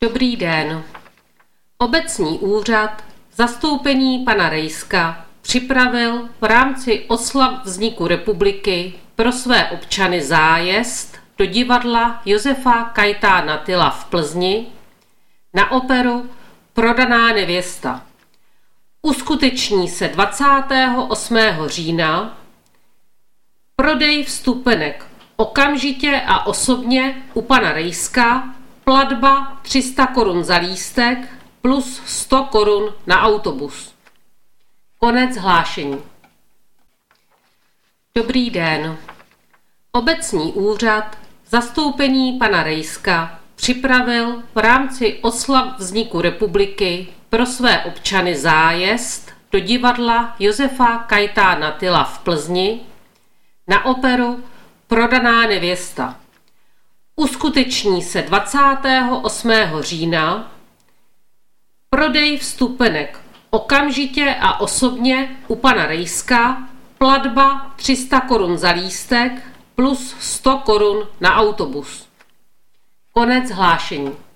Dobrý den. Obecní úřad v zastoupení pana Rejska připravil v rámci oslav vzniku republiky pro své občany zájezd do divadla Josefa Kajetána Tyla v Plzni na operu Prodaná nevěsta. Uskuteční se 28. října. Prodej vstupenek okamžitě a osobně u pana Rejska, platba 300 korun za lístek plus 100 korun na autobus. Konec hlášení. Dobrý den. Obecní úřad v zastoupení pana Rejska připravil v rámci oslav vzniku republiky pro své občany zájezd do divadla Josefa Kajetána Tyla v Plzni na operu Prodaná nevěsta. Uskuteční se 28. října. Prodej vstupenek okamžitě a osobně u pana Rejska, platba 300 korun za lístek plus 100 korun na autobus. Konec hlášení.